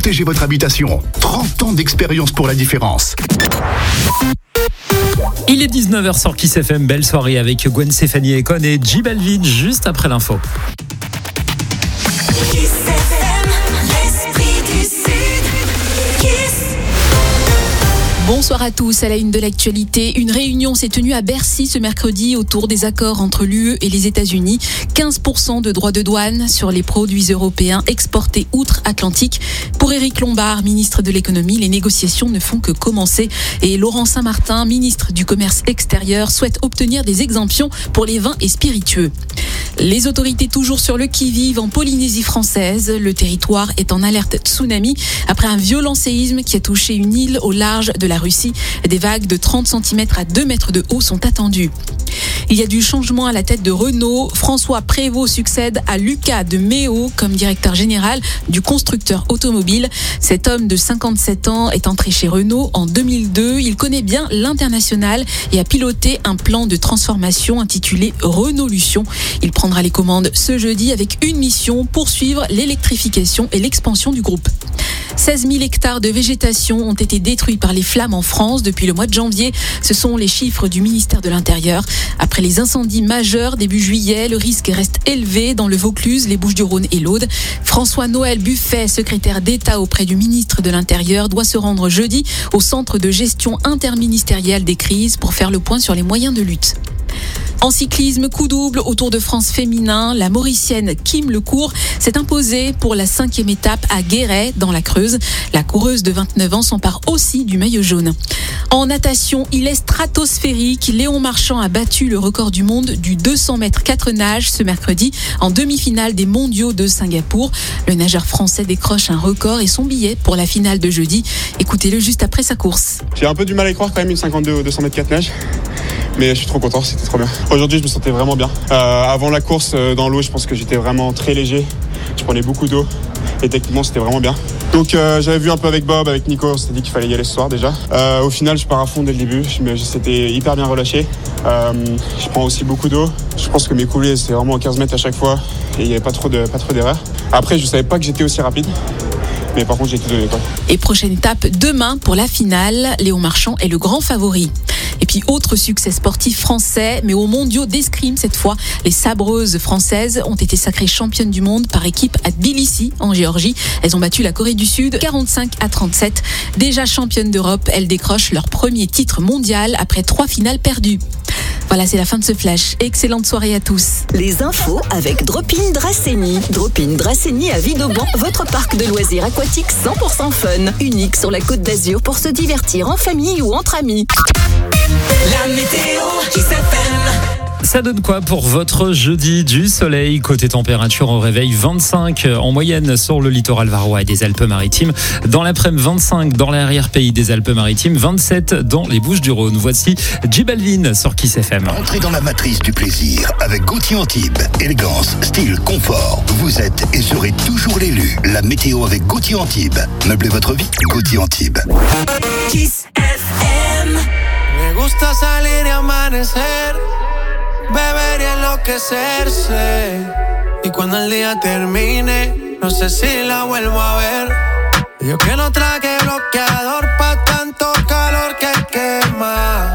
protégez votre habitation. 30 ans d'expérience pour la différence. Il est 19h sur Kiss FM, belle soirée avec Gwen Stefani Econ et J Balvin juste après l'info. Bonsoir à tous. À la une de l'actualité, une réunion s'est tenue à Bercy ce mercredi autour des accords entre l'UE et les États-Unis. 15% de droits de douane sur les produits européens exportés outre-Atlantique. Pour Éric Lombard, ministre de l'économie, les négociations ne font que commencer. Et Laurent Saint-Martin, ministre du commerce extérieur, souhaite obtenir des exemptions pour les vins et spiritueux. Les autorités toujours sur le qui-vive en Polynésie française. Le territoire est en alerte tsunami après un violent séisme qui a touché une île au large de la Russie. Des vagues de 30 cm à 2 mètres de haut sont attendues. Il y a du changement à la tête de Renault. François Prévost succède à Lucas de Méo comme directeur général du constructeur automobile. Cet homme de 57 ans est entré chez Renault en 2002. Il connaît bien l'international et a piloté un plan de transformation intitulé Renaulution. Il prendra les commandes ce jeudi avec une mission, poursuivre l'électrification et l'expansion du groupe. 16 000 hectares de végétation ont été détruits par les flammes en France depuis le mois de janvier. Ce sont les chiffres du ministère de l'Intérieur. Après les incendies majeurs début juillet, le risque reste élevé dans le Vaucluse, les Bouches-du-Rhône et l'Aude. François-Noël Buffet, secrétaire d'État auprès du ministre de l'Intérieur, doit se rendre jeudi au centre de gestion interministérielle des crises pour faire le point sur les moyens de lutte. En cyclisme, coup double au Tour de France féminin. La Mauricienne Kim Lecourt s'est imposée pour la 5e étape à Guéret, dans la Creuse. La coureuse de 29 ans s'empare aussi du maillot jaune. En natation, il est stratosphérique. Léon Marchand a battu le record du monde du 200 mètres 4 nages ce mercredi en demi-finale des mondiaux de Singapour. Le nageur français décroche un record et son billet pour la finale de jeudi. Écoutez-le juste après sa course. J'ai un peu du mal à y croire quand même, une 52 au 200 mètres 4 nages. Mais je suis trop content, c'était trop bien. Aujourd'hui, je me sentais vraiment bien. Avant la course, dans l'eau, je pense que j'étais vraiment très léger. Je prenais beaucoup d'eau et techniquement, c'était vraiment bien. Donc j'avais vu un peu avec Bob, avec Nico, on s'était dit qu'il fallait y aller ce soir déjà. Au final, je pars à fond dès le début. C'était hyper bien relâché. Je prends aussi beaucoup d'eau. Je pense que mes coulées, c'était vraiment 15 mètres à chaque fois et il n'y avait pas trop d'erreurs. Après, je ne savais pas que j'étais aussi rapide. Mais par contre, j'ai tout donné, quoi. Et prochaine étape demain pour la finale. Léon Marchand est le grand favori. Et puis, autre succès sportif français, mais aux mondiaux d'escrime cette fois. Les sabreuses françaises ont été sacrées championnes du monde par équipe à Tbilissi, en Géorgie. Elles ont battu la Corée du Sud 45-37. Déjà championnes d'Europe, elles décrochent leur premier titre mondial après 3 finales perdues. Voilà, c'est la fin de ce flash. Excellente soirée à tous. Les infos avec Drop-in Dracénie. Drop-in Dracénie à Vidauban, votre parc de loisirs aquatiques 100% fun. Unique sur la Côte d'Azur pour se divertir en famille ou entre amis. La météo Kiss FM. Ça donne quoi pour votre jeudi? Du soleil, côté température au réveil 25 en moyenne sur le littoral varois et des Alpes-Maritimes. Dans l'après-midi 25 dans l'arrière-pays des Alpes-Maritimes, 27 dans les Bouches-du-Rhône. Voici J Balvin sur Kiss FM. Entrez dans la matrice du plaisir avec Gauthier Antibes. Élégance, style, confort. Vous êtes et serez toujours l'élu. La météo avec Gauthier Antibes. Meublez votre vie. Gauthier Antibes. Kiss FM. Me gusta salir y amanecer, beber y enloquecerse. Y cuando el día termine, no sé si la vuelvo a ver. Yo que no traje bloqueador pa' tanto calor que quema.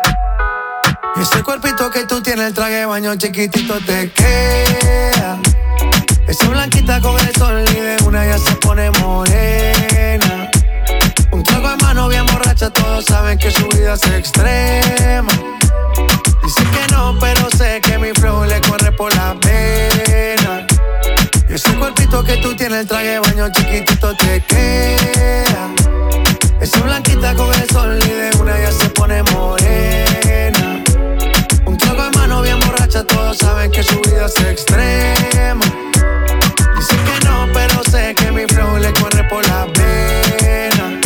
Y ese cuerpito que tú tienes, el traje de baño chiquitito te queda. Esa blanquita con el sol y de una ya se pone morena. Un trago en mano bien borracha, todos saben que su vida es extrema. Dicen que no, pero sé que mi flow le corre por la pena. Y ese cuerpito que tú tienes, el traje de baño chiquitito te queda. Esa blanquita con el sol y de una ya se pone morena. Un trago en mano bien borracha, todos saben que su vida es extrema. Dicen que no, pero sé que mi flow le corre por la pena.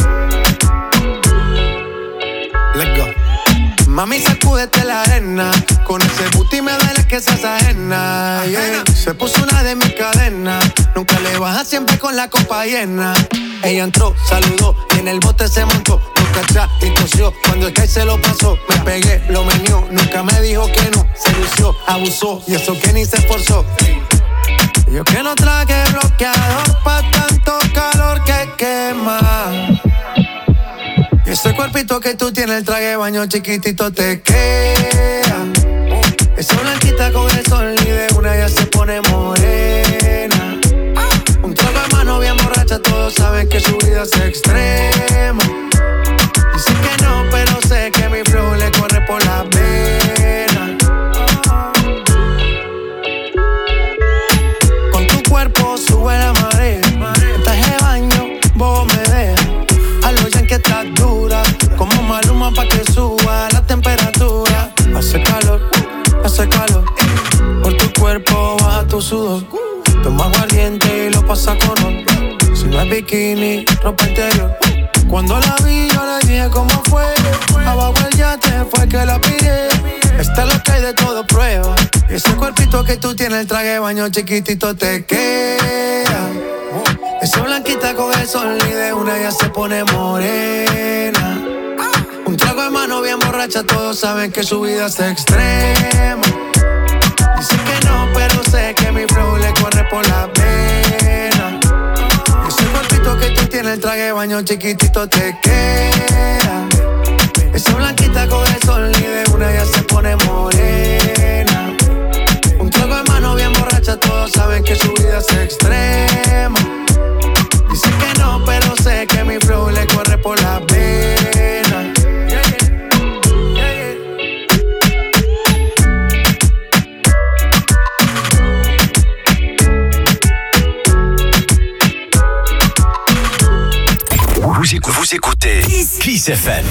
Let's go. Mami, sacúdete la arena. Con ese booty me duele que seas ajena, yeah. Se puso una de mis cadenas. Nunca le baja, siempre con la copa llena. Ella entró, saludó y en el bote se montó. Nunca atrás y tosió. Cuando el que se lo pasó, me pegué, lo menió. Nunca me dijo que no, se lució, abusó. Y eso que ni se esforzó. Yo que no traje bloqueador pa' tanto calor que cuerpito que tú tienes, el traje de baño chiquitito te queda. Esa blanquita con el sol y de una ya se pone morena. Un trago de mano bien borracha, todos saben que su vida es extrema. Dicen que no, pero sé que mi flow le corre por la vena. Con tu cuerpo sube la marea. El traje de baño, vos me dejas. A lo que estás dura, como Maluma pa' que suba la temperatura. Hace calor, por tu cuerpo baja tu sudor. Toma aguardiente y lo pasa con ron. Si no es bikini, ropa interior. Cuando la vi yo le dije cómo fue. Abajo el yate fue que la pillé. Esta es lo que hay de todo prueba. Y ese cuerpito que tú tienes, el traje de baño chiquitito te queda. Esa blanquita con el sol y de una ya se pone morena. Un trago de mano bien borracha, todos saben que su vida es extrema. Dicen que no, pero sé que mi flow le corre por la vena. Ese cuerpito que tú tienes, el traje de baño chiquitito te queda. Esa blanquita con el sol y de una ya se pone morena. Un trago de mano bien borracha, todos saben que su vida es extrema. Dicen que no, pero sé que mi flow le corre por la vena. Vous écoutez Kiss FM.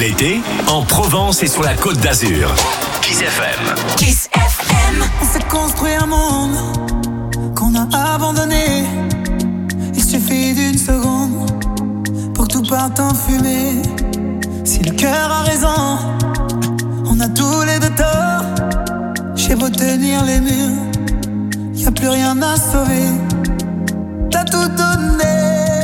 L'été, en Provence et sur la Côte d'Azur. Kiss FM. Kiss FM. On s'est construit un monde qu'on a abandonné. Il suffit d'une seconde pour que tout parte en fumée. Si le cœur a raison, on a tous les deux tort. J'ai beau tenir les murs, y a plus rien à sauver. T'as tout donné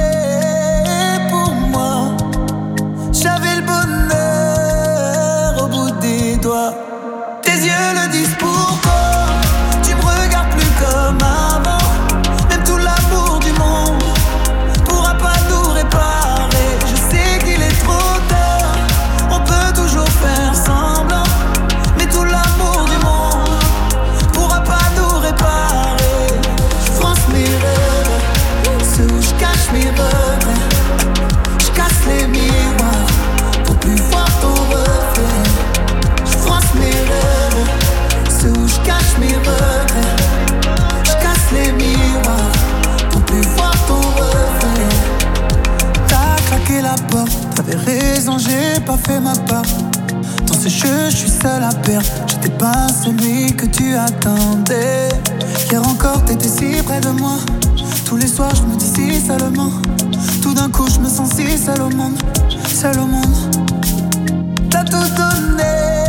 pour moi. J'avais le bonheur au bout des doigts. Tes yeux le disent pourquoi. Tu me regardes plus comme avant. Même tout l'amour du monde pourra pas nous réparer. Je sais qu'il est trop tard. On peut toujours faire semblant, mais tout l'amour du monde pourra pas nous réparer. Je France mes rêves, ceux où je cache mes regrets. Je casse les miroirs pour plus voir ton reflet. Je France mes rêves, ceux où je cache mes regrets. Je casse les miroirs pour plus voir ton reflet. T'as claqué la porte, t'avais raison, j'ai pas fait ma part. Dans ce jeu, je suis seul à perdre. J'étais pas celui que tu attendais. Hier encore, t'étais si près de moi. Tous les soirs, je me dis si seulement. Tout d'un coup, je me sens si seul au monde. Seul au monde. T'as tout donné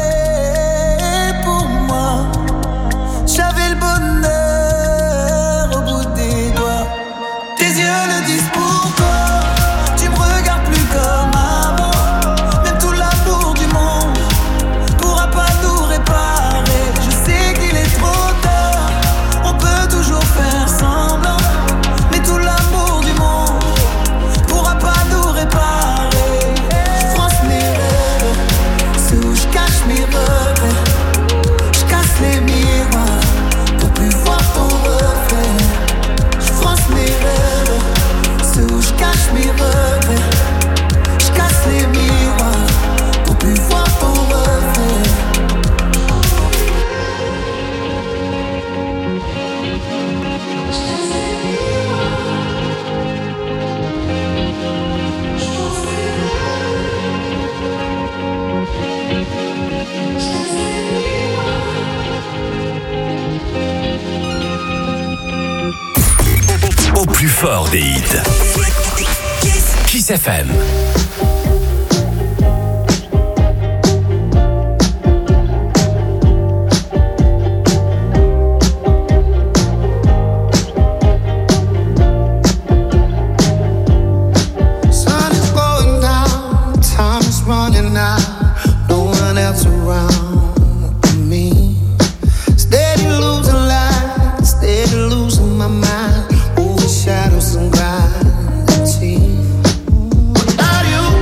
pour moi. J'avais le bonheur au bout des doigts. Tes yeux le disent pourquoi. Tu me regardes plus comme avant. Même tout l'amour du monde pourra pas nous réparer. Je sais qu'il est trop tard. On peut toujours faire semblant, mais tout l'amour du monde pourra pas nous réparer. Je France mes rêves, ceux où je cache mes regrets. Je casse les miroirs pour plus voir ton reflet. Je France mes rêves, ceux où je cache mes regrets. Je casse les miroirs pour plus voir ton reflet. Au plus fort des hits. Kiss FM. Sun is going down, time is running out. No one else around me. Steady losing light, steady losing my mind. Shadows and gravity. Without you,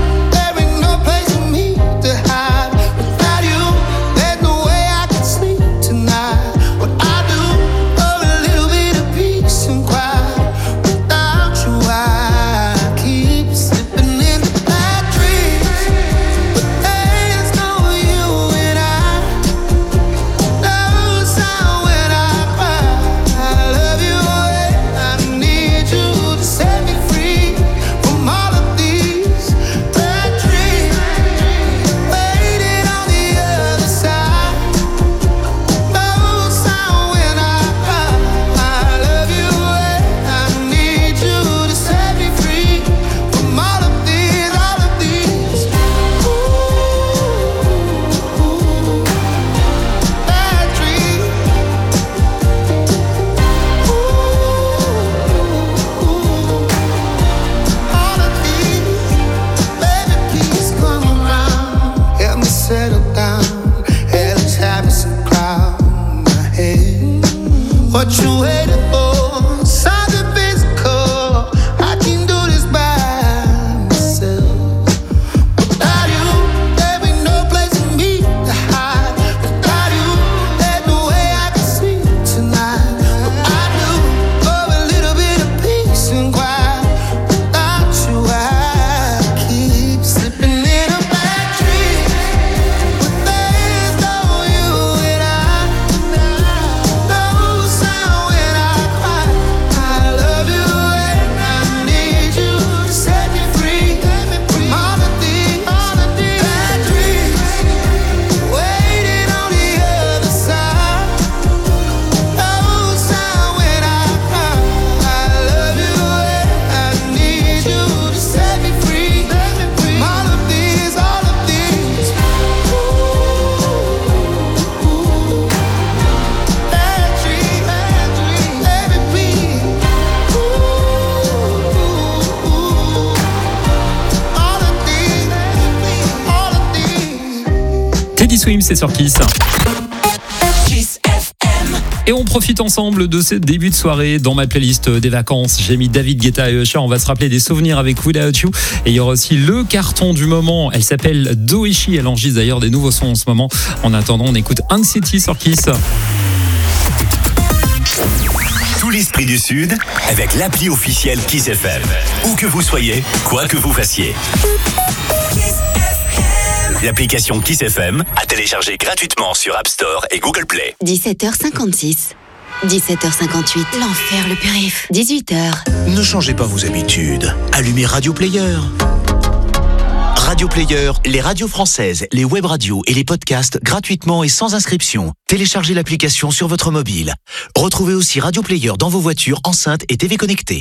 Swims, c'est sur Kiss. Et on profite ensemble de ce début de soirée. Dans ma playlist des vacances, j'ai mis David Guetta et Usher. On va se rappeler des souvenirs avec Without You. Et il y aura aussi le carton du moment. Elle s'appelle Doeshi. Elle enregistre d'ailleurs des nouveaux sons en ce moment. En attendant, on écoute City sur Kiss. Tout l'esprit du Sud avec l'appli officielle Kiss FM. Où que vous soyez, quoi que vous fassiez. L'application Kiss FM à télécharger gratuitement sur App Store et Google Play. 17h56. 17h58. L'enfer, le périph'. 18h. Ne changez pas vos habitudes. Allumez Radio Player. Radio Player, les radios françaises, les web radios et les podcasts gratuitement et sans inscription. Téléchargez l'application sur votre mobile. Retrouvez aussi Radio Player dans vos voitures, enceintes et TV connectées.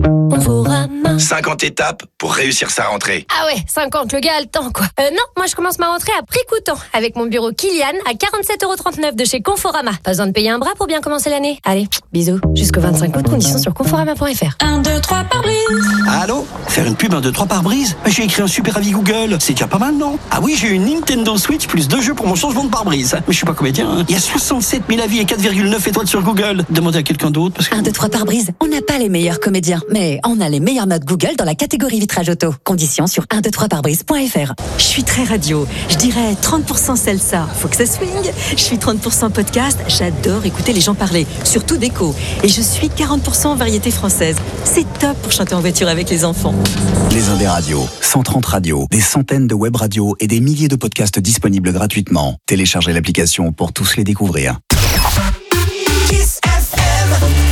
50 étapes pour réussir sa rentrée. Ah ouais, 50, le gars a le temps quoi. Non, moi je commence ma rentrée à prix coûtant avec mon bureau Kilian à 47,39€ de chez Conforama. Pas besoin de payer un bras pour bien commencer l'année. Allez, bisous. Jusqu'au 25 août, conditions sur conforama.fr. 1, 2, 3 par brise. Allô ? Faire une pub 1, 2, 3 par brise ? J'ai écrit un super avis Google. C'est déjà pas mal, non ? Ah oui, j'ai eu une Nintendo Switch plus 2 jeux pour mon changement de pare-brise. Mais je suis pas comédien, hein. Il y a 67 000 avis et 4,9 étoiles sur Google. Demandez à quelqu'un d'autre parce que... 1, 2, 3 par brise. On n'a pas les meilleurs comédiens, mais on a les meilleures notes Google dans la catégorie vitrage auto. Conditions sur 123parbrise.fr. Je suis très radio. Je dirais 30% salsa. Faut que ça swing. Je suis 30% podcast. J'adore écouter les gens parler. Surtout déco. Et je suis 40% variété française. C'est top pour chanter en voiture avec les enfants. Les Indés Radios. 130 radios. Des centaines de web radios et des milliers de podcasts disponibles gratuitement. Téléchargez l'application pour tous les découvrir. Kiss FM.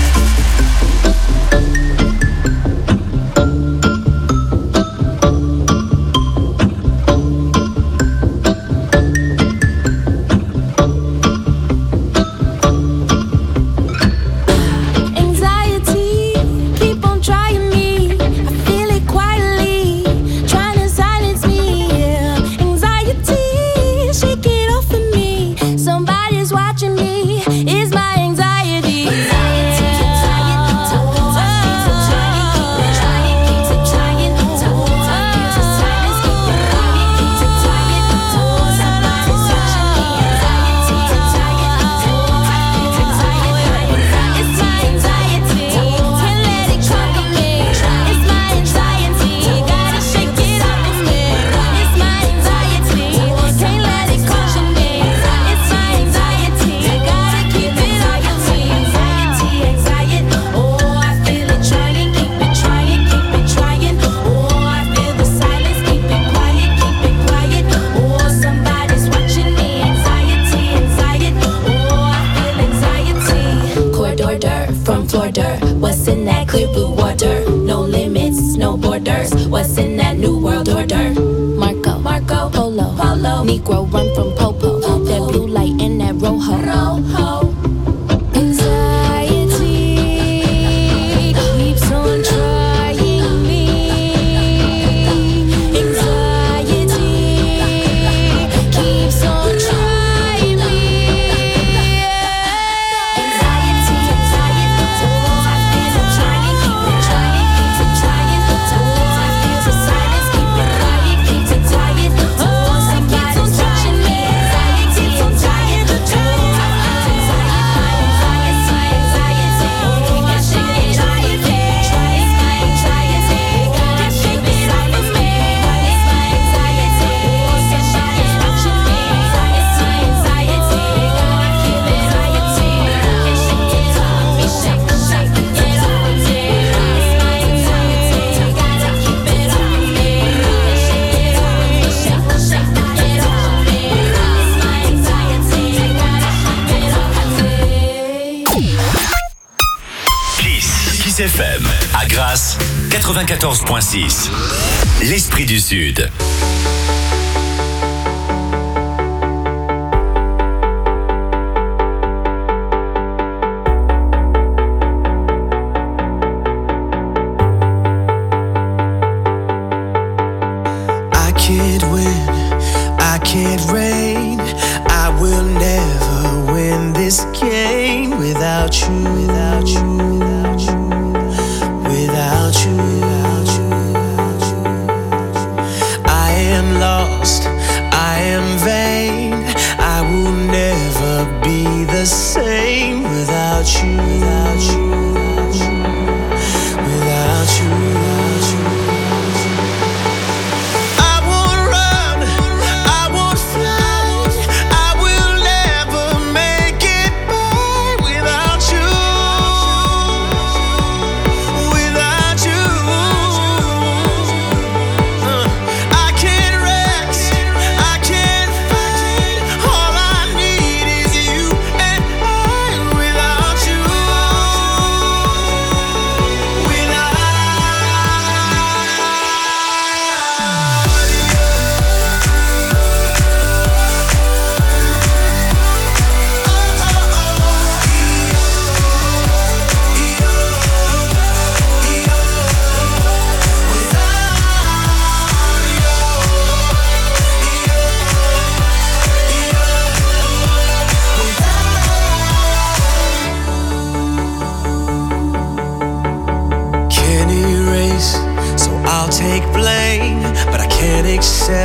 What's in that clear blue water? No limits, no borders. What's in that new world order? Marco, Polo, Negro run from Popo. That blue light in that Rojo. Anxiety keeps on trying me. Anxiety keeps on trying me. Kiss FM, à Grasse, 94.6. L'esprit du Sud. I can't win, I can't reign. I will never win this game without you, without you, without you, without you, without you, without you. I am lost, I am vain.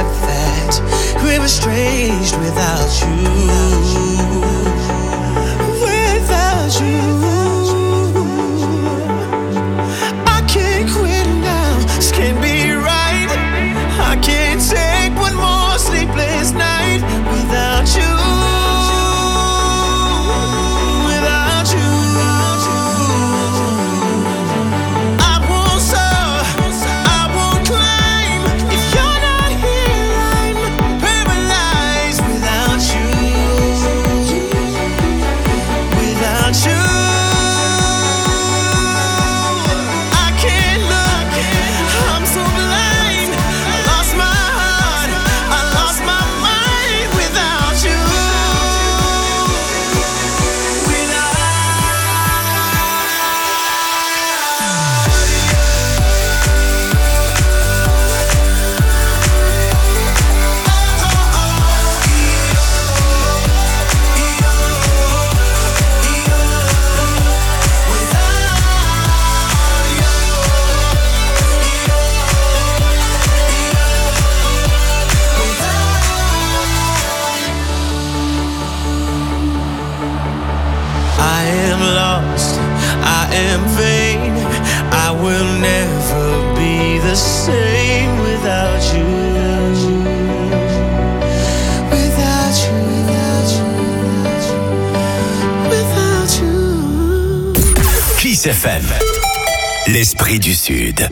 said that we were estranged without you. Without you, I can't quit now. This can't be right. I can't take one more sleepless night without you. Kiss FM, l'esprit du Sud.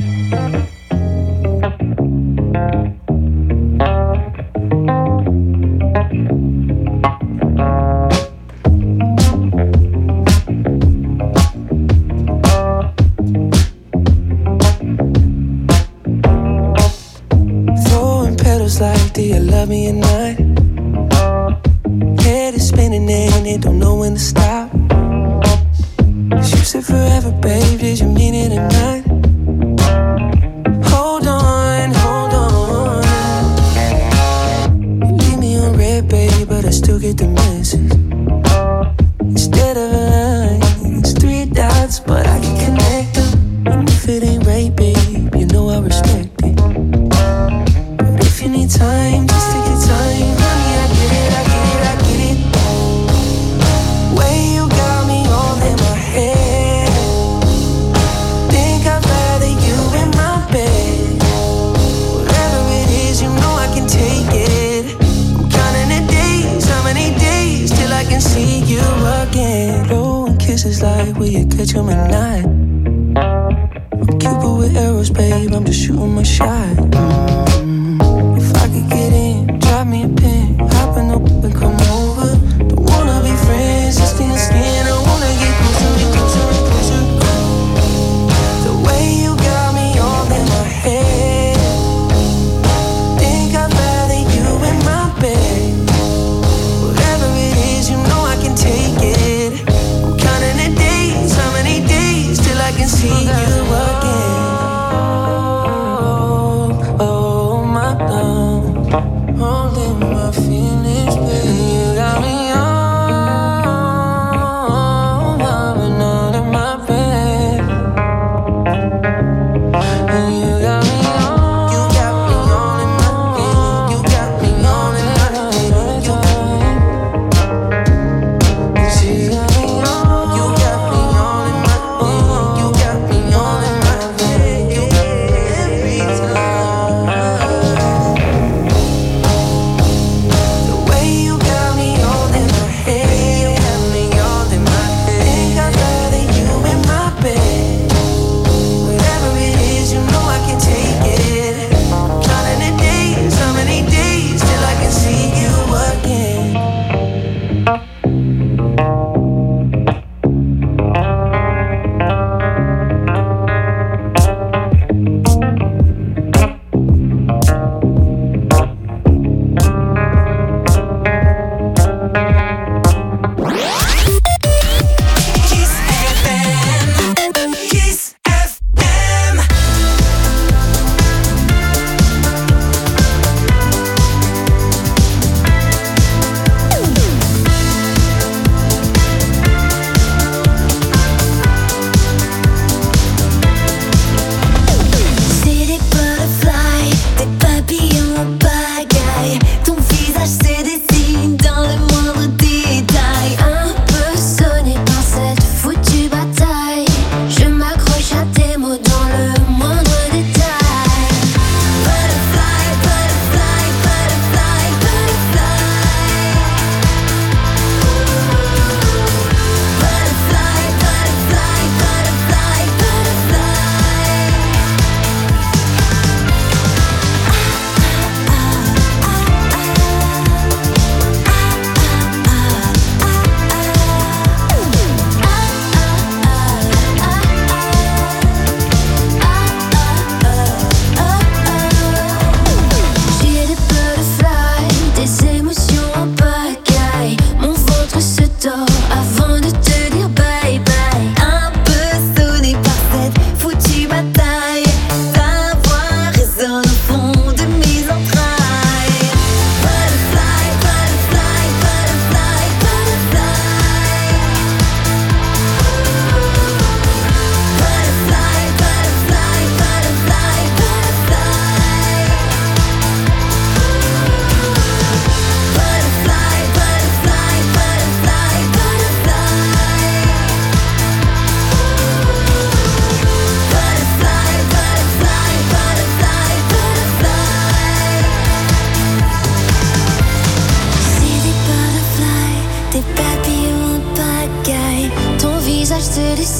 Throwing petals like, do you love me at night? Head is spinning and it don't know when to stop. You said forever, babe, did you mean it or not? Hold on, hold on. You leave me on red, babe, but I still get the message. Instead of a line, it's 3 dots, but I can connect them. And if it ain't right, babe, you know I respect it. But if you need time, just take your time. Honey, I get it, I get it, I get it. Way you got me all in my head. Think I'd rather you in my bed. Whatever it is, you know I can take it. I'm counting the days, how many days till I can see you again. Blowing kisses like, will you catch them at night? I'm Cupid with arrows, babe, I'm just shooting my shot. If I could get in, drop me a pin, hop in the and come over. Don't wanna be friends, just skin to skin. I wanna get closer, closer. The way you got me all in my head. Think I'd rather you in my bed. Whatever it is, you know I can take it. I'm counting the days, how many days till I can see you again. Oh my love, holding my feelings, baby. You got me all loving all in my bed. And you got me all, you got me all in my bed. You got me all in my bed. You got me all, you got me all in my bed. You got me all in my bed. You got me every time. The way you got me all in my head. You got me all in my head. Think I'd rather you in my bed. Whatever it is, you know I can take it. Counting the days, how many days till I can see you again. Kiss FM. Kiss FM.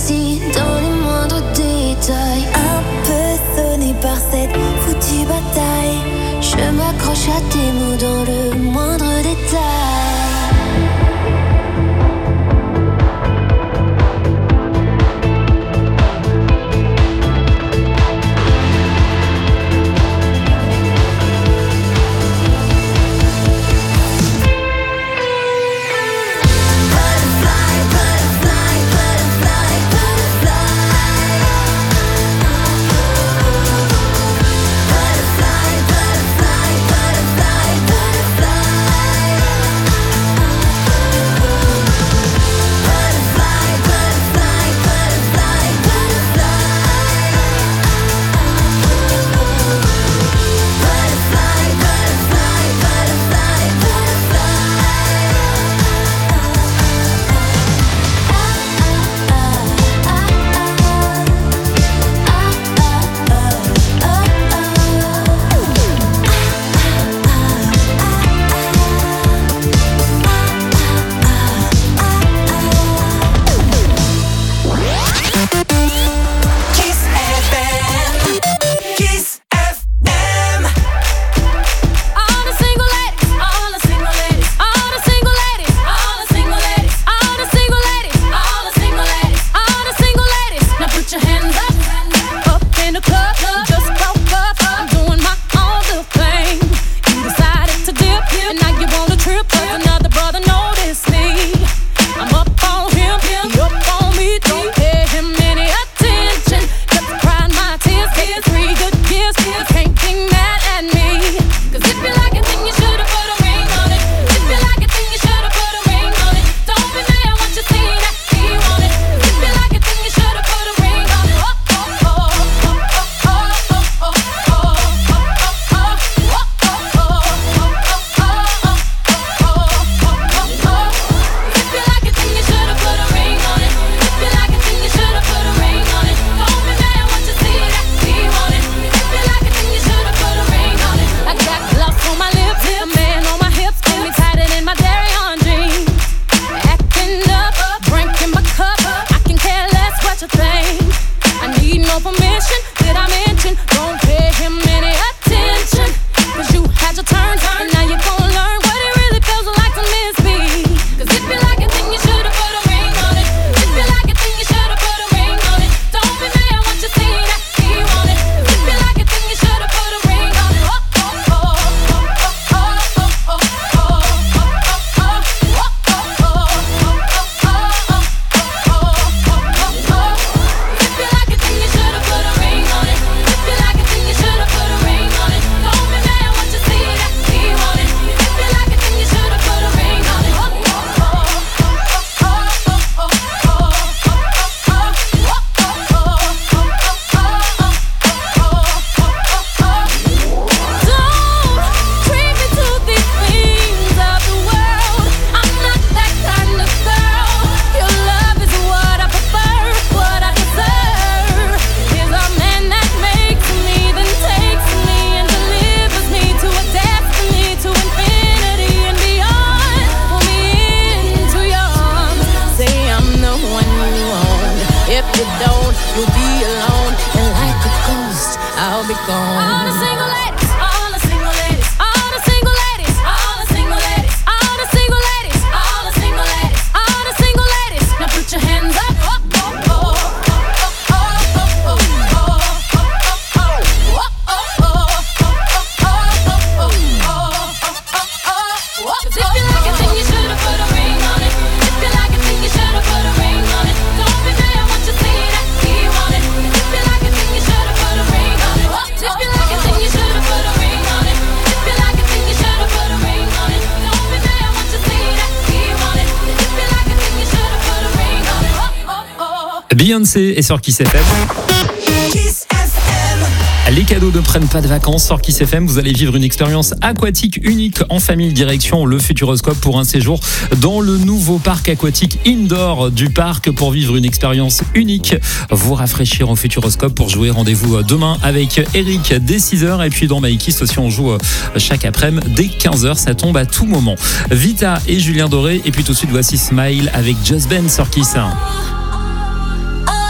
précis dans les moindres détails. Un peu sonné par cette foutue bataille, je m'accroche à tes mots dans le moindre détail. Beyoncé est sur Kiss FM. Les cadeaux ne prennent pas de vacances sur Kiss FM. Vous allez vivre une expérience aquatique unique en famille, direction le Futuroscope pour un séjour dans le nouveau parc aquatique indoor du parc pour vivre une expérience unique. Vous rafraîchir au Futuroscope pour jouer. Rendez-vous demain avec Eric dès 6h et puis dans My Kiss aussi on joue chaque après-midi dès 15h. Ça tombe à tout moment. Vita et Julien Doré et puis tout de suite voici Smile avec Just Ben sur Kiss.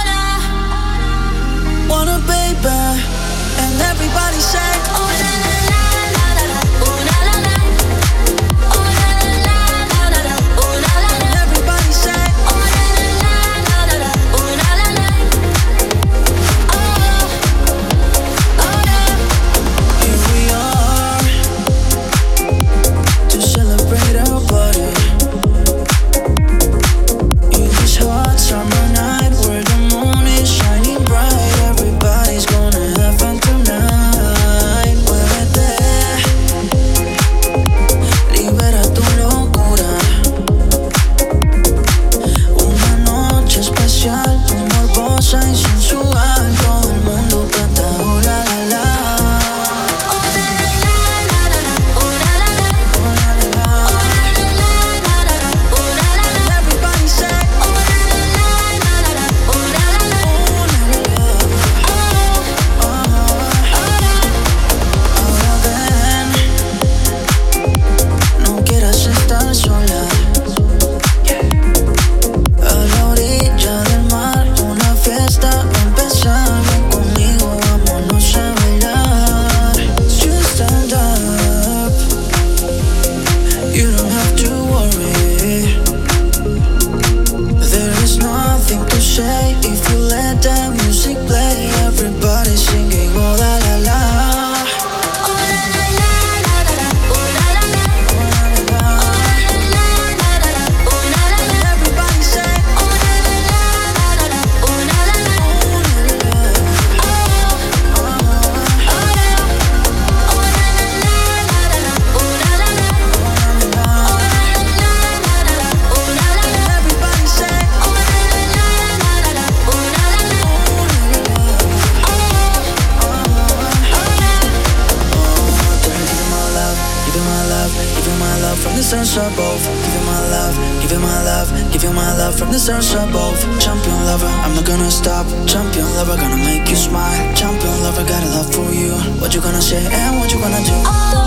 love from the sunshine above. Give you my love, give you my love, give you my love from the sunshine above. Champion lover, I'm not gonna stop. Champion lover, gonna make you smile. Champion lover, got a love for you. What you gonna say and what you gonna do?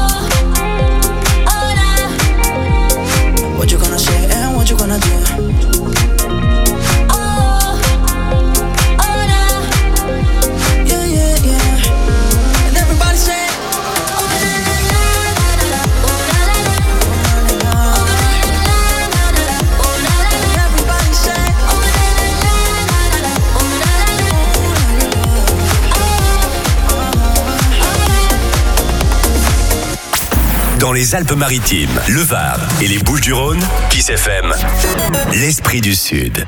What you gonna say and what you gonna do? Yeah, yeah, yeah. And everybody say Dans les Alpes-Maritimes, le Var et les Bouches-du-Rhône, Kiss FM, l'Esprit du Sud.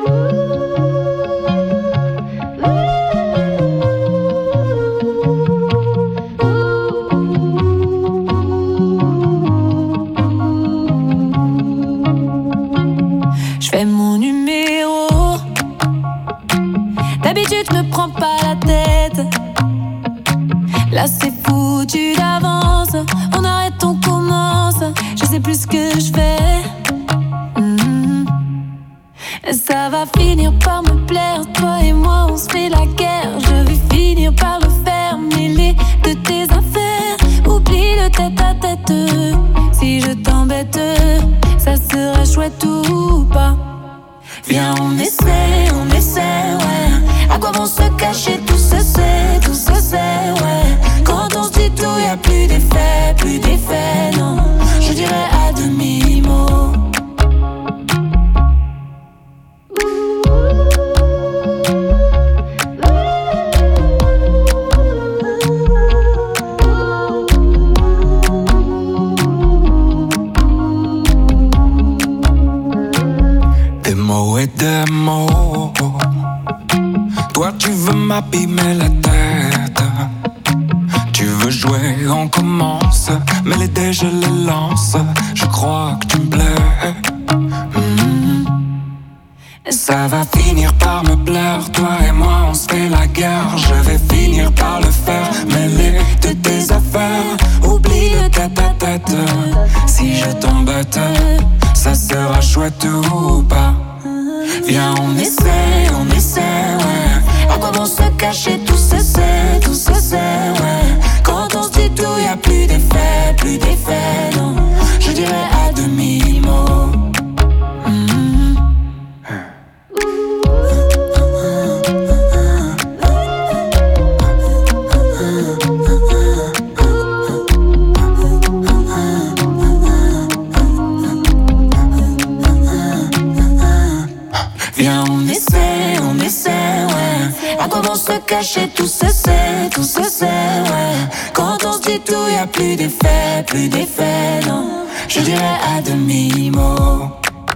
Je fais mon numéro. D'habitude, je me prends pas la tête. Là, c'est foutu d'avance. On arrête, on commence. Je sais plus ce que je fais. Ça va finir par me plaire. Toi et moi, on se fait la guerre. Je vais finir par le faire. Mêler de tes affaires. Oublie le tête à tête. Si je t'embête, ça sera chouette ou pas. Viens, on essaie, ouais. À quoi vont se cacher, tout se sait, ouais. Quand on se dit tout, y'a plus d'effet, non. Je dirais à demi-mot. Des mots et des mots. Toi tu veux m'abîmer la tête. Tu veux jouer, on commence. Mais les dés je les lance. Je crois que tu me plais. Ça va finir par me plaire. Toi et moi on se fait la guerre. Je vais finir par le faire. Mêler de tes affaires. Oublie le tête à tête. Si je t'embête, ça sera chouette ou pas. Viens, on essaie, ouais. À quoi vont se cacher, tout se sait, ouais. Quand on se dit tout, y'a plus d'effet, non. Je dirais à demi-mot. Viens, on essaie, ouais. À quoi vont se cacher, tout se sait, ouais. Quand on se dit tout, y'a plus d'effet, non. Je dirais à demi-mot.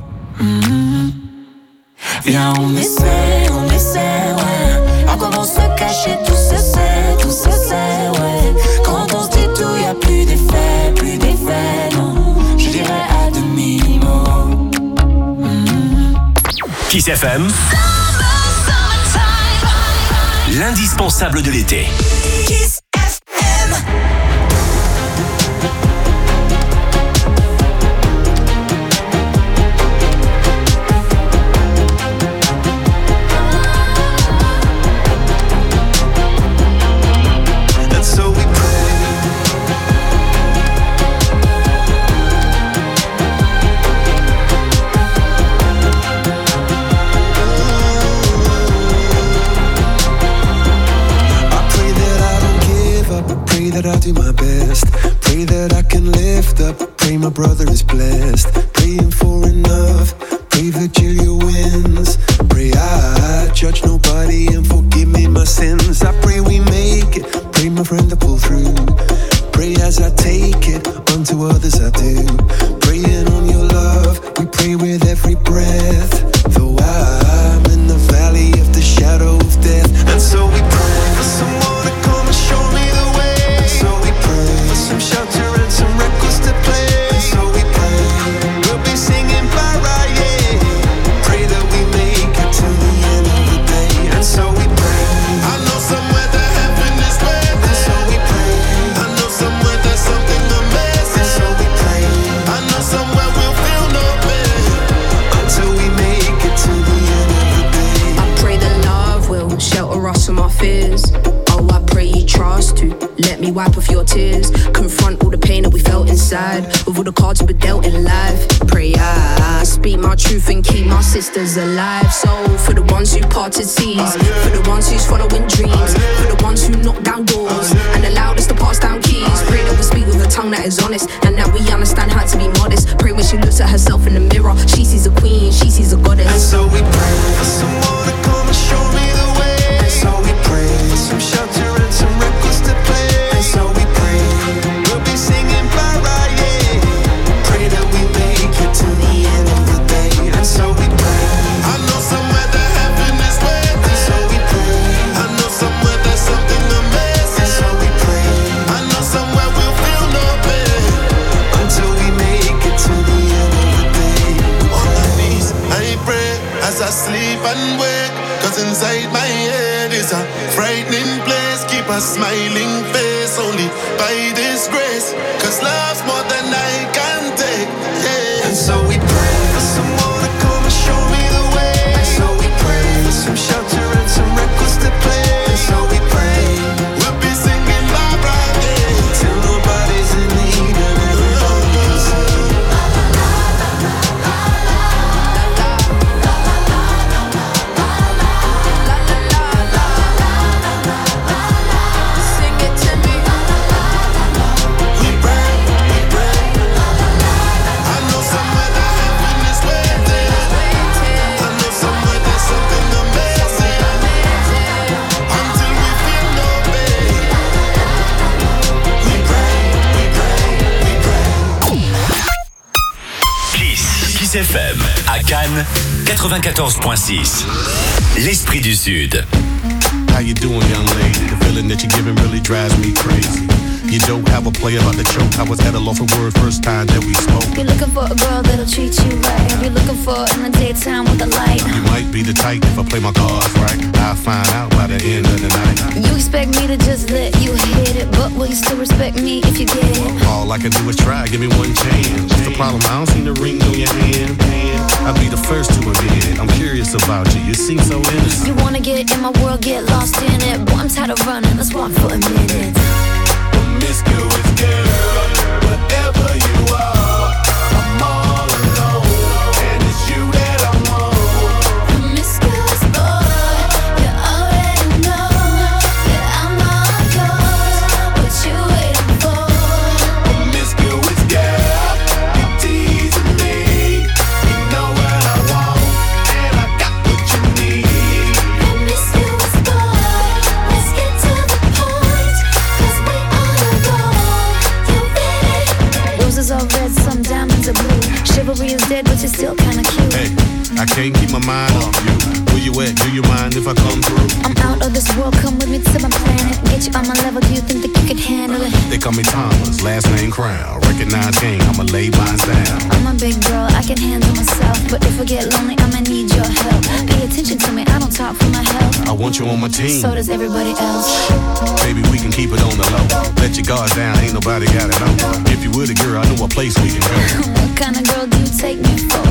Viens, on essaie, ouais. À quoi vont se cacher, tout se sait, ouais. Quand on se dit tout, y'a plus d'effet, non. Je dirais à demi-mot. Kiss FM, l'indispensable de l'été. Kiss FM. And so we pray. Pray that I'll do my best. Pray that I can lift up. Pray my brother is blessed. Praying for enough. Pray Virgilia wins. Pray I judge nobody and forgive me my sins. I pray we make it. Pray my friend to pull through. Pray as I take it. Unto others I do. Praying on your love. We pray with every breath. Though I'm in the valley of the shadow of death. And so we pray for someone to come and show me the way. So we pray for some shelter and some records to play. So we pray we'll be singing Mariah. Pray that we make it to the end of the day. And so we pray. I know somewhere that heaven is waiting. And so we pray. I know somewhere there's something amazing. And so we pray. I finally wipe off your tears. Confront all the pain that we felt inside. With all the cards we were dealt in life. Pray I speak my truth and keep my sisters alive. So for the ones who parted seas, for the ones who's following dreams, for the ones who knock down doors and allowed us to pass down keys. Pray that we speak with a tongue that is honest and that we understand how to be modest. Pray when she looks at herself in the mirror, she sees a queen, she sees a goddess. And so we pray for someone to come and show me the way. And so we pray for some shelter and some records to play. And so we pray we'll be singing para, yeah. Pray that we make it to the end of the day. And so we pray. I know somewhere that heaven is waiting. And so we pray. I know somewhere there's something amazing. And so we pray. I know somewhere we'll feel no pain until we make it to the end of the day. On my knees, I pray as I sleep and wake. Cause inside my head is a frightening place. Keep a smiling face only by this grace. Cause love's more than I can take, yeah. And so we pray for someone to come and show me the way. And so we pray for some shelter and some records to play. And so we pray we'll be singing Barbara, yeah, till nobody's in need and everybody can sing. FM à Cannes 94.6. L'Esprit du Sud. How you doing, young lady? The feeling that you're giving really drives me crazy. You don't have a player about to choke. I was at a loss for word first time that we spoke. You're looking for a girl that'll treat you right. You're looking for in the daytime with the light. You might be the type if I play my cards right. I'll find out by the end of the night. You expect me to just let you hit it, but will you still respect me if you get it? All I can do is try, give me one chance. What's the problem? I don't see the ring on your hand. I'll be the first to admit it. I'm curious about you, you seem so innocent. You wanna get in my world, get lost in it. Boy, I'm tired of running, let's walk for a minute. Promiscuous girl, whatever you are, I'm all alone, and it's you that I want. Promiscuous boy, you already know that I'm all yours. What you waiting for? Promiscuous girl, you're teasing me. You know what I want, and I got what you need. Promiscuous boy, let's get to the point, 'cause we roses are red, some diamonds are blue. Chivalry is dead, but you're still kinda cute. Hey, I can't keep my mind off you. Where you at? Do you mind if I come through? I'm out of this world, come with me to my planet. Get you on my level, do you think that you could handle it? They call me Thomas, last name Crown. Recognize game, I'ma lay mine down. I'm a big girl, I can handle myself. But if I get lonely, I'ma need your help. Pay attention to me, I don't talk for my health. I want you on my team. So does everybody else. Baby, we can keep it on the low. Let your guard down, ain't nobody got it on. If you were the girl, I know a place we can go. What kind of girl do you take me for?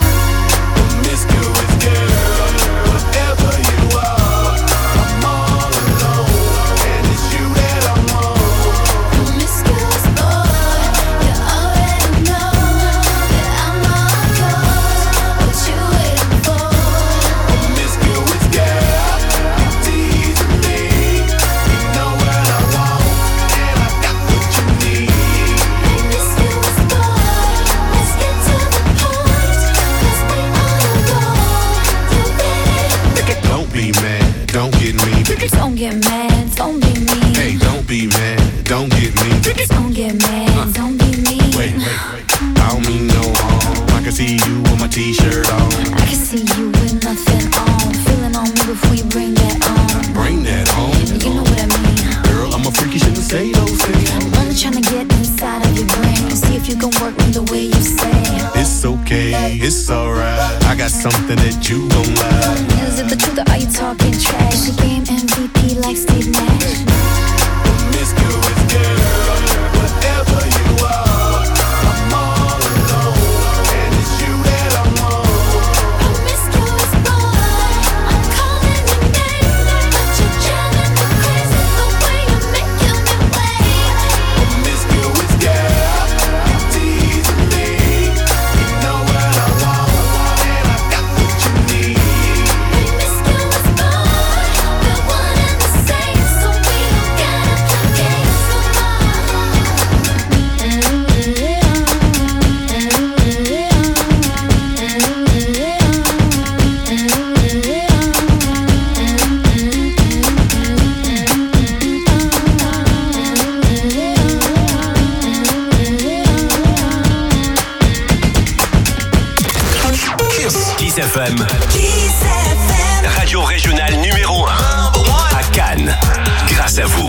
Promiscuous girl, whatever you are, I'm all alone, and it's you that I want. Promiscuous boy, you already know that I'm all yours. What you waiting for? Promiscuous girl, you're teasing me. You know what I want, and I got what you need. Promiscuous boy, let's get to the point, 'cause we all alone. You ready? Don't be mad, don't get me. Don't get mad, don't be mean. Hey, don't be mad, don't get me. Don't get mad, don't be mean. Wait, I don't mean no harm. I can see you with my t-shirt on. I can see you with nothing on. Feeling on me before you bring that on. Bring that home. You know what I mean. Girl, I'm a freak, you shouldn't say those things. I'm only trying to get inside of your brain. See if you can work me the way you say. It's okay, it's alright. I got something that you gon' like. Is it the truth or are you talking trash? The game MVP like Steve Nash. Promiscuous girl, whatever you are, I'm all alone, and it's you that I want. Promiscuous boy, I'm calling your name, but you're driving me crazy the way you're making me wait. Kiss FM. Radio régionale numéro 1 à Cannes. Grâce à vous.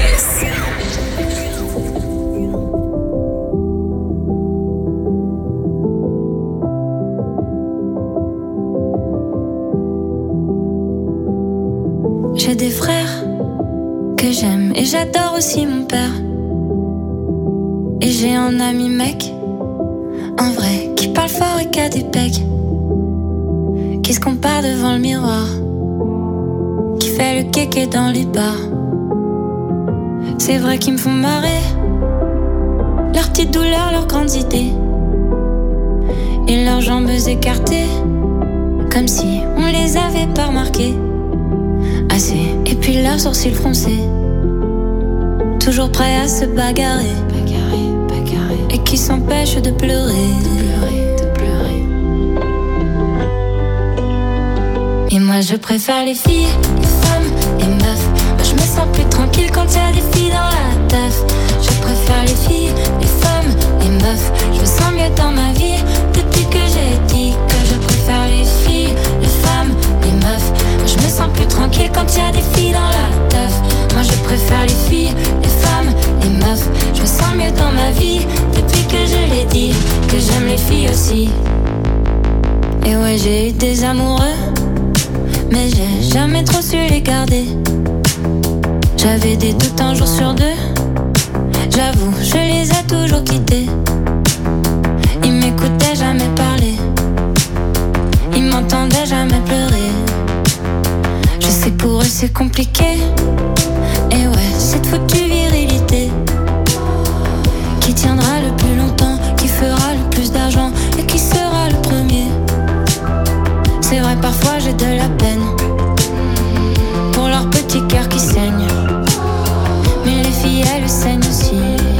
J'ai des frères que j'aime et j'adore aussi mon père. Et j'ai un ami mec, un vrai, qui parle fort et qui a des pecs, qui se compare devant le miroir, qui fait le kéké dans les bars. C'est vrai qu'ils me font marrer, leurs petites douleurs, leurs grandes idées, et leurs jambes écartées, comme si on les avait pas remarquées. Assez, et puis leurs sourcils froncés, toujours prêts à se bagarrer, et qui s'empêchent de pleurer. Et moi je préfère les filles, les femmes, les meufs. Moi je me sens plus tranquille quand y a des filles dans la teuf. Je préfère les filles, les femmes, les meufs. Je me sens mieux dans ma vie depuis que j'ai dit que je préfère les filles, les femmes, les meufs. Moi je me sens plus tranquille quand y a des filles dans la teuf. Moi je préfère les filles, les femmes, les meufs. Je me sens mieux dans ma vie depuis que je l'ai dit, que j'aime les filles aussi. Et ouais, j'ai eu des amoureux, mais j'ai jamais trop su les garder. J'avais des doutes un jour sur deux, j'avoue, je les ai toujours quittés. Ils m'écoutaient jamais parler, ils m'entendaient jamais pleurer. Je sais pour eux c'est compliqué, et ouais, cette foutue virilité qui tiendra le plus longtemps, qui fera le plus d'argent et qui sera le premier. C'est vrai, parfois j'ai de la peine pour leur petit cœur qui saigne, mais les filles elles saignent aussi.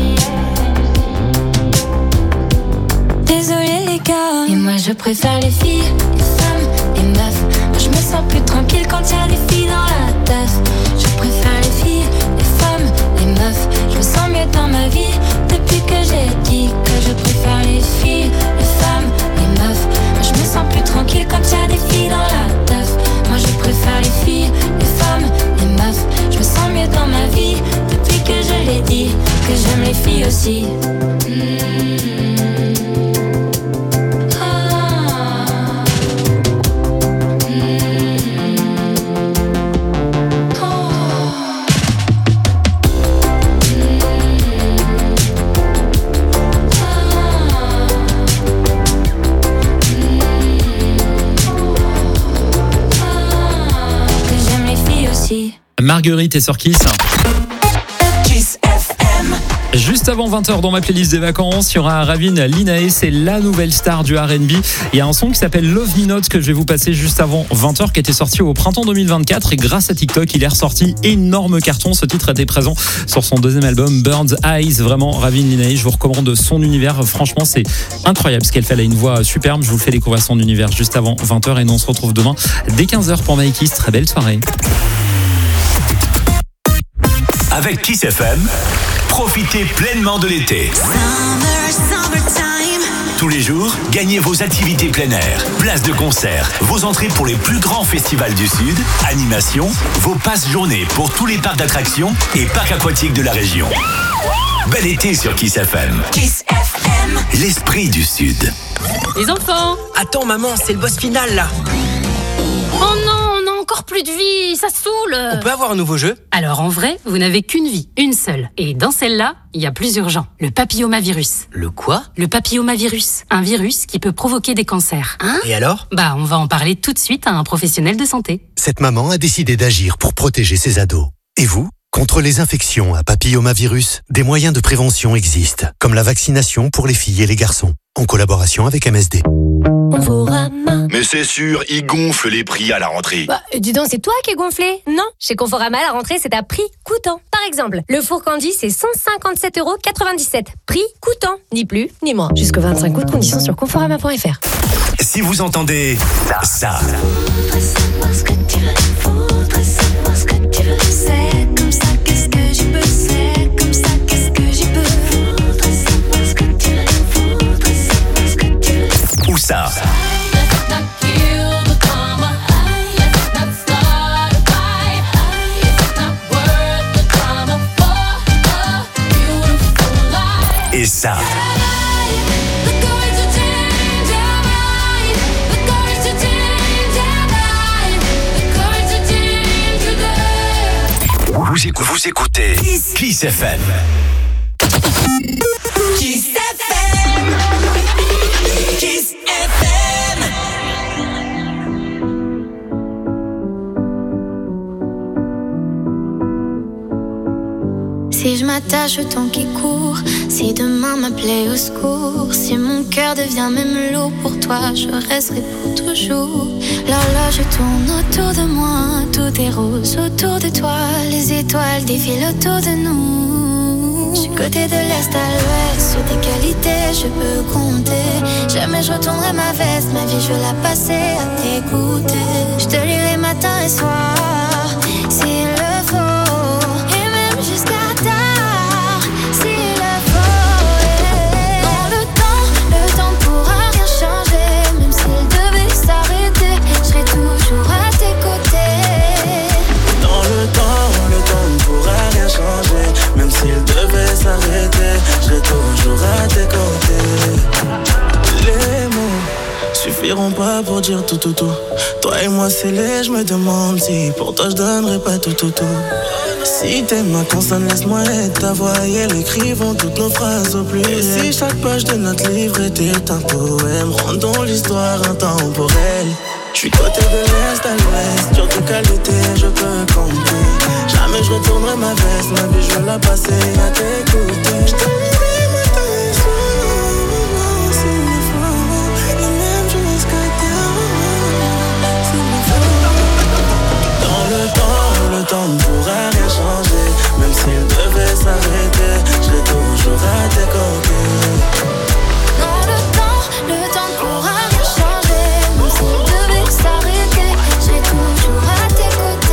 Désolée les gars, et moi je préfère les filles, les femmes, les meufs. Moi je me sens plus tranquille quand y a des filles dans la teuf. Je préfère les filles, les femmes, les meufs. Je me sens mieux dans ma vie depuis que j'ai dit que je préfère les filles, les femmes, les meufs. Moi je me sens plus tranquille quand y a des filles dans la teuf. Moi je préfère les filles, les femmes, les meufs. Je me sens mieux dans ma vie depuis que je l'ai dit, que j'aime les filles aussi. Marguerite est sur Kiss. Kiss FM. Juste avant 20h dans ma playlist des vacances, il y aura Ravin Linae, c'est la nouvelle star du R&B. Il y a un son qui s'appelle Love Me Not que je vais vous passer juste avant 20h, qui était sorti au printemps 2024, et grâce à TikTok, il est ressorti énorme carton. Ce titre était présent sur son deuxième album Bird's Eyes. Vraiment, Ravin Linae, je vous recommande son univers. Franchement, c'est incroyable ce qu'elle fait. Elle a une voix superbe. Je vous fais découvrir son univers juste avant 20h, et nous on se retrouve demain dès 15h pour My Kiss. Très belle soirée. Avec Kiss FM, profitez pleinement de l'été. Tous les jours, gagnez vos activités plein air, places de concert, vos entrées pour les plus grands festivals du Sud, animations, vos passes journées pour tous les parcs d'attractions et parcs aquatiques de la région. Bel été sur Kiss FM. Kiss FM. L'esprit du Sud. Les enfants! Attends maman, c'est le boss final là. Oh non, on a encore plus de vie, ça saoule. On peut avoir un nouveau jeu? Alors en vrai, vous n'avez qu'une vie, une seule. Et dans celle-là, il y a plus urgent. Le papillomavirus. Le quoi? Le papillomavirus. Un virus qui peut provoquer des cancers. Hein? Et alors? Bah, on va en parler tout de suite à un professionnel de santé. Cette maman a décidé d'agir pour protéger ses ados. Et vous? Contre les infections à papillomavirus, des moyens de prévention existent, comme la vaccination pour les filles et les garçons, en collaboration avec MSD. Mais c'est sûr, ils gonflent les prix à la rentrée. Bah, dis donc, c'est toi qui es gonflé? Non, chez Conforama, la rentrée, c'est à prix coûtant. Par exemple, le four Candy, c'est 157,97 €. Prix coûtant, ni plus, ni moins. Jusqu'au 25 août, conditions sur conforama.fr. Si vous entendez ça. C'est comme ça, qu'est-ce que j'y peux? C'est comme ça, qu'est-ce que j'y peux? Ou ça. Kiss FM. Kiss FM. Kiss FM. Si je m'attache au temps qui court, si demain m'appelait au secours, si mon cœur devient même lourd pour toi, je resterai pour toujours. L'horloge tourne autour de moi, tout est rose autour de toi, les étoiles défilent autour de nous. Je suis côté de l'est à l'ouest, sur tes qualités je peux compter. Jamais je retournerai ma veste, ma vie je veux la passer à t'écouter. Je te lirai matin et soir, s'il le faut, et même jusqu'à tard, s'il le faut. Non, le temps pourra rien changer, même s'il devait s'arrêter, je serai toujours à tes côtés. Dans le temps ne pourra rien changer, même s'il devait s'arrêter, je serai toujours à tes côtés. Les mots suffiront pas pour dire tout. Toi et moi c'est laid, je me demande si pour toi je donnerais pas tout. Si t'aimes ma consonne, laisse-moi être ta voix et elle écrivons toutes nos phrases au pluriel. Et si chaque page de notre livre était un poème, rendons l'histoire intemporelle. Je suis côté de l'est à l'ouest, sur tes qualités je peux compter. Jamais je retournerai ma veste, ma vie je veux la passer à t'écouter. Je te lirai matin et soir, s'il le faut, et même jusqu'à tard, s'il le faut. Dans le temps ne pourra rien changer, même s'il devait s'arrêter, je serai toujours à tes côtés. Non, le temps ne pourra rien changer, même s'il devait s'arrêter, je serai toujours à tes côtés.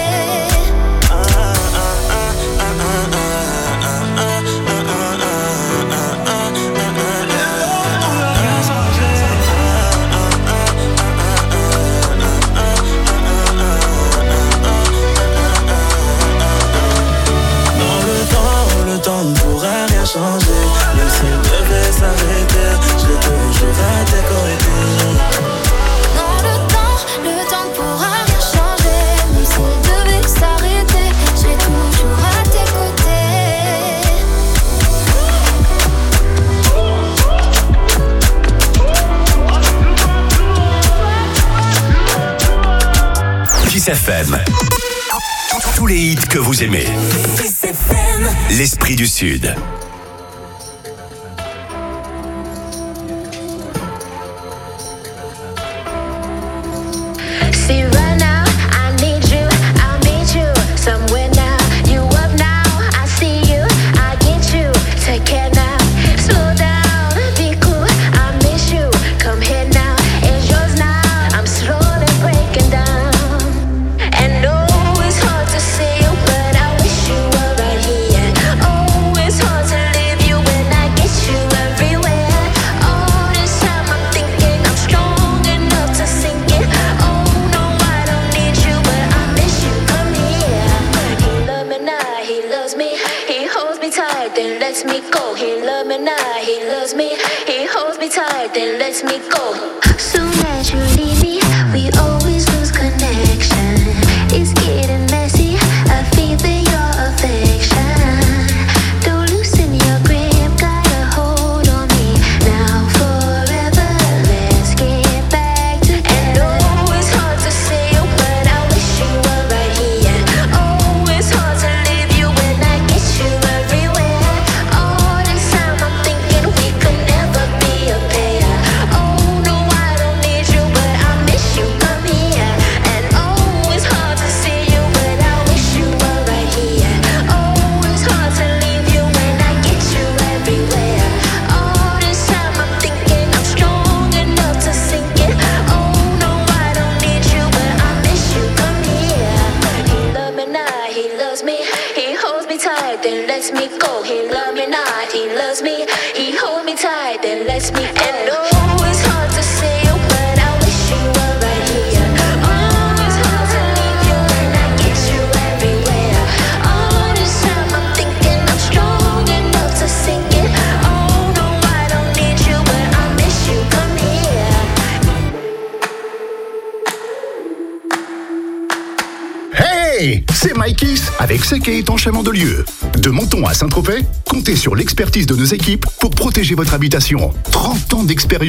Le temps ne pourra rien changer, même s'il devait s'arrêter, je serai toujours à tes côtés. Non, le temps ne pourra rien changer, même s'il devait s'arrêter, je serai toujours à tes côtés. Kiss FM. Tous les hits que vous aimez. Kiss FM. L'esprit du Sud. See right now, I need you, I'll meet you somewhere now. You up now, I see you, I get you. Take care now, slow down, be cool, I miss you. Come here now, it's yours now. I'm slowly breaking down. And no, it's hard to see you, but I wish you were right here. Oh, it's hard to leave you when I get you everywhere. All this time I'm thinking I'm strong enough to sink it. Oh no, I don't need you, but I miss you. Come here. He love me now, he loves me. He holds me tight, then lets me go. He love me now, he loves me. He holds me tight, then lets me go. Soon as you leave me, we always lose connection. It's getting messy, I feel your affection. Don't loosen your grip, got a hold on me. Now forever, let's get back together. And oh, it's hard to see you, but I wish you were right here. Oh, it's hard to leave you when I get you everywhere. All this time I'm thinking we could never be a pair. Oh no, I don't need you, but I miss you. Come here. And oh, it's hard to see you, but I wish you were right here. Oh, it's hard to leave you when I get you everywhere. All this time I'm thinking I'm strong enough to sink it. Oh no, I don't need you, but I miss you. Come here. He love me now, he loves me. He holds me tight, then lets me go. He love me now, he loves me. He holds me tight, then lets me go. And oh, it's hard to see you, but I wish you were right here. Oh, it's hard to leave you when I get you everywhere. All this time I'm thinking I'm strong enough to sink it. Oh no, I don't need you, but I miss you. Come here. Hey! Hey, c'est Mikeys avec Sec et étanchement de lieu. De Menton à Saint-Tropez, comptez sur l'expertise de nos équipes pour protéger votre habitation. 30 ans d'expérience